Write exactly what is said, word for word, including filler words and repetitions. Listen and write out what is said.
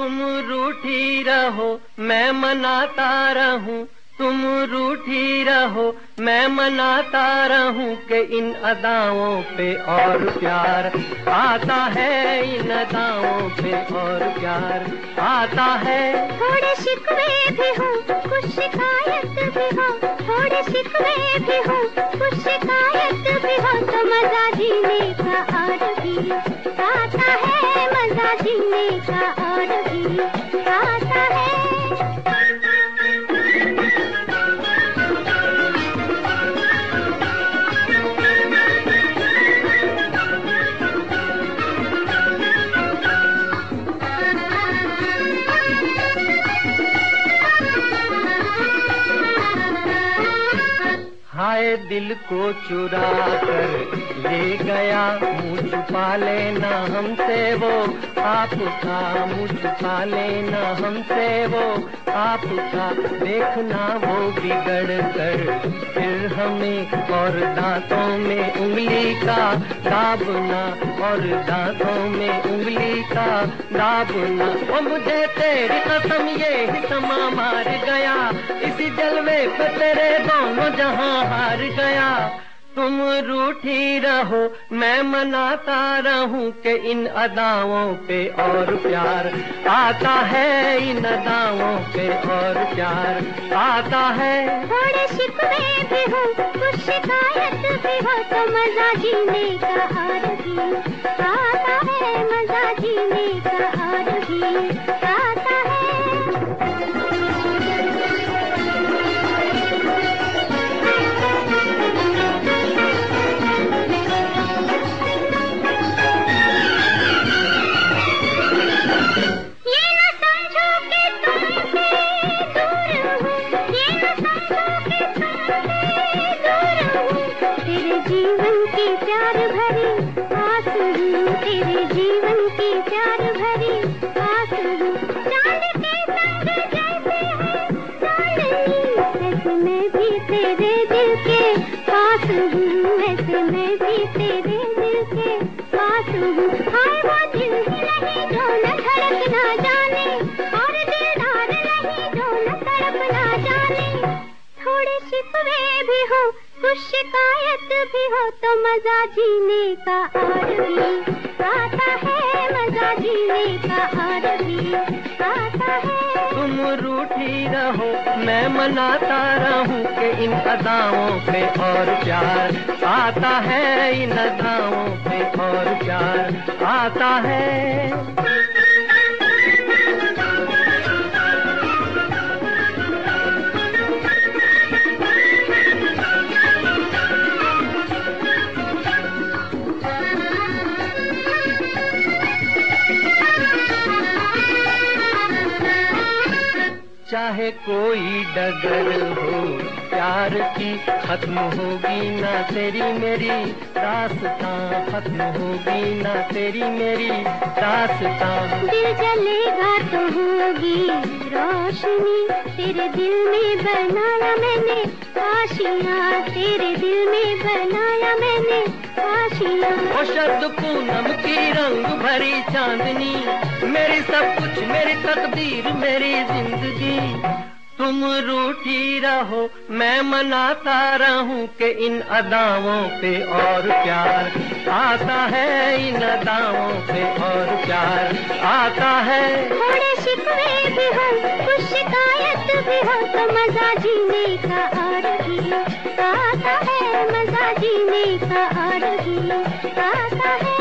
तुम रूठी रहो मैं मनाता रहूं, तुम रूठी रहो मैं मनाता रहूं कि इन अदाओं पे और प्यार आता है, इन अदाओं पे और प्यार आता है। थोड़े शिकवे भी हो कुछ शिकायत भी हो, थोड़े शिकवे भी हो कुछ शिकायत भी हो, तो मजा जीने का और भी आता है, मजा जीने का और भी आता है। हाय दिल को चुरा कर ले गया, मुँह छुपा लेना हमसे वो आपका, मुँह छुपा लेना हमसे वो आपका। देखना वो बिगड़ कर फिर हमें और दांतों में उंगली का दाबना, और दांतों में उंगली का दाबना। वो मुझे तेरी कसम ये ही समा मार गया, इसी जलवे पे तेरे दोनों जहां हार गया। तुम रूठी रहो मैं मनाता रहूं कि इन अदाओं पे और प्यार आता है, इन अदाओं पे और प्यार आता है। थोड़े शिकवे भी हो कुछ शिकायत भी हो, तो मजा जीने का और भी आता है, मजा जीने का और भी आता है। जीवन की प्यार भरी आस हूँ, तेरे जीवन की प्यार भरी आस हूँ। चांद के संग जैसे है चांदनी, वैसे मैं भी तेरे दिल के पास हूँ, वैसे मैं भी तेरे दिल के पास हूँ। हाय वो दिल ही नहीं जो न धड़क ना जाने, और दिलदार नहीं जो न तड़प ना जाने। थोड़े शिकवे भी हो कुछ शिकायत भी हो, तो मजा जीने का और भी आता है, मजा जीने का और भी आता है। तुम रूठी रहो मैं मनाता रहूं कि इन अदाओं पे और प्यार आता है, इन अदाओं पे और प्यार आता है। चाहे कोई डगर हो प्यार की, खत्म होगी ना तेरी मेरी दास्तां, खत्म होगी ना तेरी मेरी दास्तां। दिल जलेगा तो होगी रोशनी, तेरे दिल में बनाया मैंने आशियाँ, तेरे दिल में बनाया मैंने आशियाँ। ओ शरद पूनम की रंग भरी चांदनी, मेरी सब कुछ मेरी तकदीर मेरी जिंदगी। तुम रूठी रहो मैं मनाता रहूं कि इन अदाओं पे और प्यार आता है, इन अदाओं पे और प्यार आता है। थोड़े शिकवे भी हो कुछ शिकायत भी हो, तो मजा जीने का और भी आता है, मजा जीने का और भी आता है।